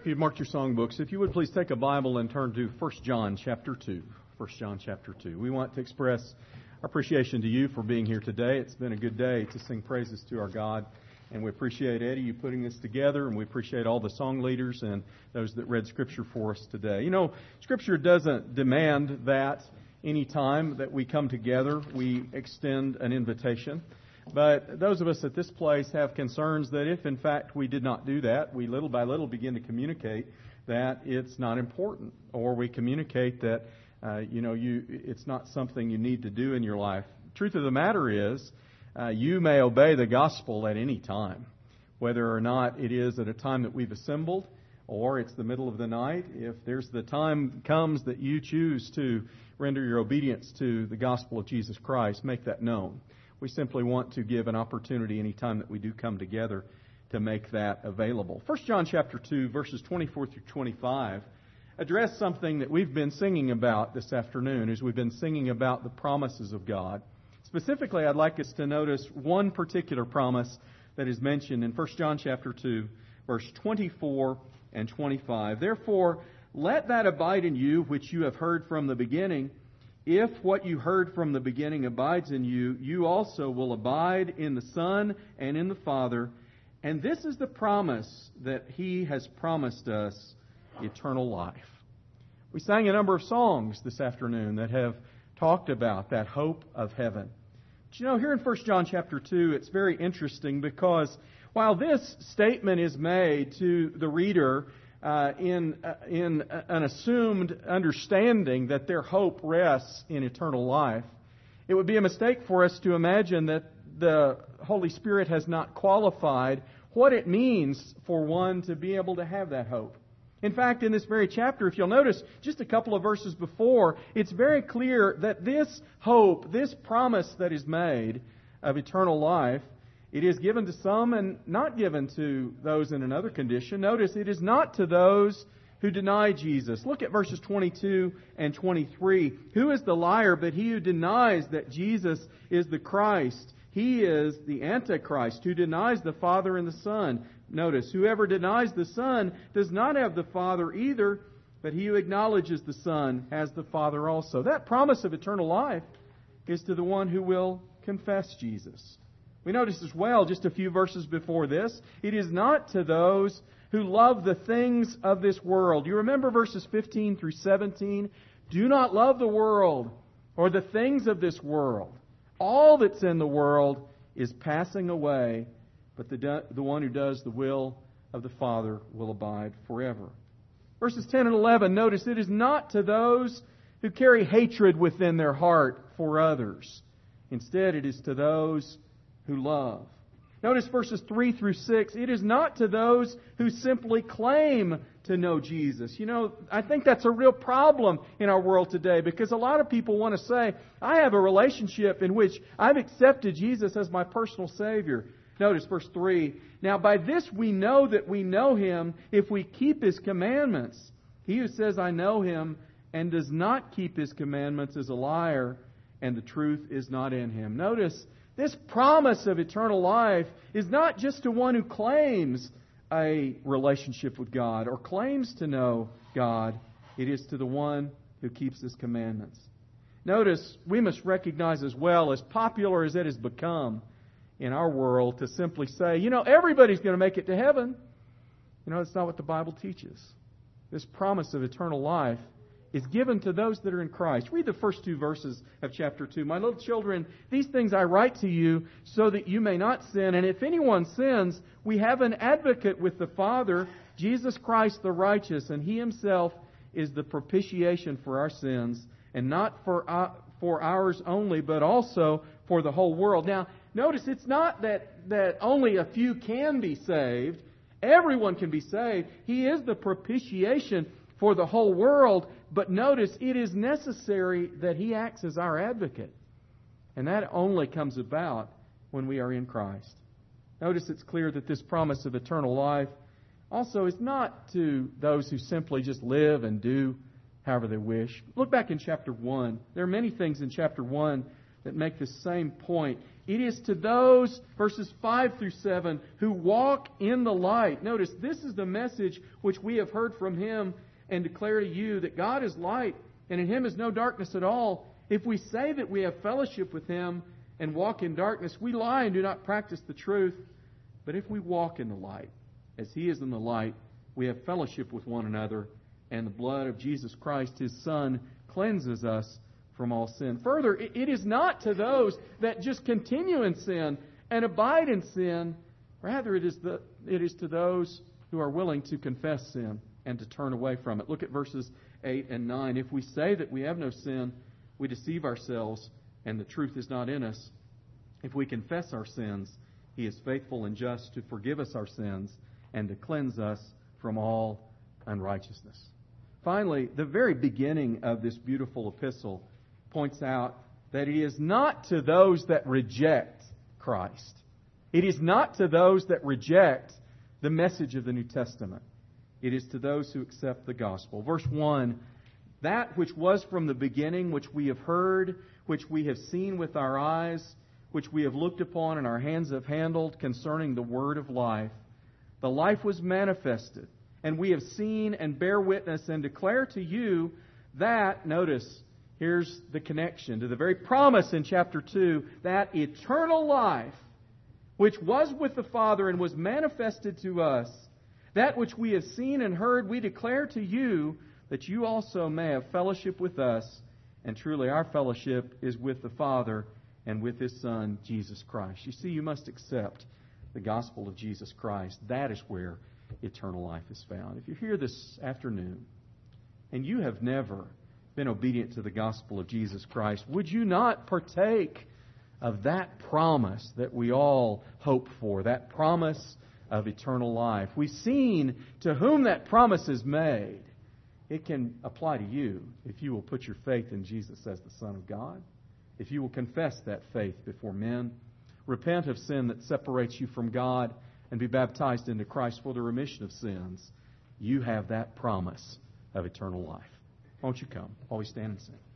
If you've marked your songbooks, if you would please take a Bible and turn to 1 John chapter 2. 1 John chapter 2. We want to express our appreciation to you for being here today. It's been a good day to sing praises to our God. And we appreciate, Eddie, you putting this together. And we appreciate all the song leaders and those that read Scripture for us today. You know, Scripture doesn't demand that any time that we come together, we extend an invitation. But those of us at this place have concerns that if, in fact, we did not do that, we little by little begin to communicate that it's not important, or we communicate that, it's not something you need to do in your life. Truth of the matter is, you may obey the gospel at any time, whether or not it is at a time that we've assembled, or it's the middle of the night. If there's the time comes that you choose to render your obedience to the gospel of Jesus Christ, make that known. We simply want to give an opportunity any time that we do come together to make that available. 1 John chapter 2, verses 24 through 25, address something that we've been singing about this afternoon as we've been singing about the promises of God. Specifically, I'd like us to notice one particular promise that is mentioned in 1 John chapter 2, verse 24 and 25. Therefore, let that abide in you which you have heard from the beginning. If what you heard from the beginning abides in you, you also will abide in the Son and in the Father. And this is the promise that He has promised us, eternal life. We sang a number of songs this afternoon that have talked about that hope of heaven. But you know, here in 1 John chapter 2, it's very interesting because while this statement is made to the reader in an assumed understanding that their hope rests in eternal life, it would be a mistake for us to imagine that the Holy Spirit has not qualified what it means for one to be able to have that hope. In fact, in this very chapter, if you'll notice, just a couple of verses before, it's very clear that this hope, this promise that is made of eternal life, it is given to some and not given to those in another condition. Notice, it is not to those who deny Jesus. Look at verses 22 and 23. Who is the liar but he who denies that Jesus is the Christ? He is the Antichrist who denies the Father and the Son. Notice, whoever denies the Son does not have the Father either, but he who acknowledges the Son has the Father also. That promise of eternal life is to the one who will confess Jesus. We notice as well, just a few verses before this, it is not to those who love the things of this world. You remember verses 15 through 17? Do not love the world or the things of this world. All that's in the world is passing away, but the one who does the will of the Father will abide forever. Verses 10 and 11, notice it is not to those who carry hatred within their heart for others. Instead, it is to those who love. Notice verses 3 through 6. It is not to those who simply claim to know Jesus. You know, I think that's a real problem in our world today because a lot of people want to say, I have a relationship in which I've accepted Jesus as my personal Savior. Notice verse 3. Now by this we know that we know Him if we keep His commandments. He who says, I know Him and does not keep His commandments is a liar, and the truth is not in him. Notice, this promise of eternal life is not just to one who claims a relationship with God or claims to know God. It is to the one who keeps His commandments. Notice, we must recognize as well, as popular as it has become in our world to simply say, everybody's going to make it to heaven. That's not what the Bible teaches. This promise of eternal life is given to those that are in Christ. Read the first two verses of chapter 2. My little children, these things I write to you so that you may not sin. And if anyone sins, we have an advocate with the Father, Jesus Christ the righteous. And He Himself is the propitiation for our sins. And not for ours only, but also for the whole world. Now, notice it's not that only a few can be saved. Everyone can be saved. He is the propitiation for the whole world. But notice, it is necessary that He acts as our advocate. And that only comes about when we are in Christ. Notice it's clear that this promise of eternal life also is not to those who simply just live and do however they wish. Look back in chapter 1. There are many things in chapter 1 that make the same point. It is to those, verses 5 through 7, who walk in the light. Notice, this is the message which we have heard from Him and declare to you, that God is light, and in Him is no darkness at all. If we say that we have fellowship with Him and walk in darkness, we lie and do not practice the truth. But if we walk in the light, as He is in the light, we have fellowship with one another, and the blood of Jesus Christ, His Son, cleanses us from all sin. Further, it is not to those that just continue in sin and abide in sin. Rather, it is to those who are willing to confess sin and to turn away from it. Look at verses 8 and 9. If we say that we have no sin, we deceive ourselves, and the truth is not in us. If we confess our sins, He is faithful and just to forgive us our sins and to cleanse us from all unrighteousness. Finally, the very beginning of this beautiful epistle points out that it is not to those that reject Christ. It is not to those that reject the message of the New Testament. It is to those who accept the gospel. Verse 1, that which was from the beginning, which we have heard, which we have seen with our eyes, which we have looked upon and our hands have handled concerning the word of life. The life was manifested, and we have seen and bear witness and declare to you that, notice, here's the connection to the very promise in chapter 2, that eternal life, which was with the Father and was manifested to us, that which we have seen and heard, we declare to you, that you also may have fellowship with us. And truly our fellowship is with the Father and with His Son, Jesus Christ. You see, you must accept the gospel of Jesus Christ. That is where eternal life is found. If you're here this afternoon and you have never been obedient to the gospel of Jesus Christ, would you not partake of that promise that we all hope for, that promise of eternal life? We've seen to whom that promise is made. It can apply to you if you will put your faith in Jesus as the Son of God, if you will confess that faith before men, repent of sin that separates you from God, and be baptized into Christ for the remission of sins. You have that promise of eternal life. Won't you come? Always stand and sing.